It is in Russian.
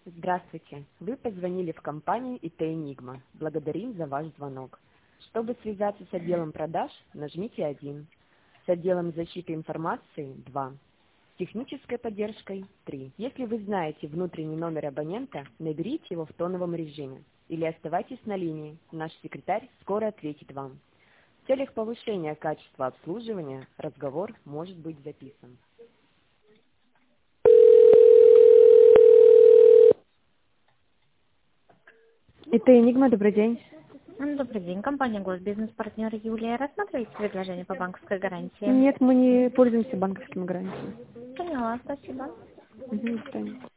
Здравствуйте. Вы позвонили в компанию ИТ Enigma. Благодарим за ваш звонок. Чтобы связаться с отделом продаж, нажмите 1. С отделом защиты информации 2. С технической поддержкой 3. Если вы знаете внутренний номер абонента, наберите его в тоновом режиме или оставайтесь на линии. Наш секретарь скоро ответит вам. В целях повышения качества обслуживания разговор может быть записан. ИТ Enigma, добрый день. Добрый день, компания Госбизнес-партнер Юлия. Рассматриваете предложение по банковской гарантии? Нет, мы не пользуемся банковскими гарантиями. Поняла, спасибо. До свидания.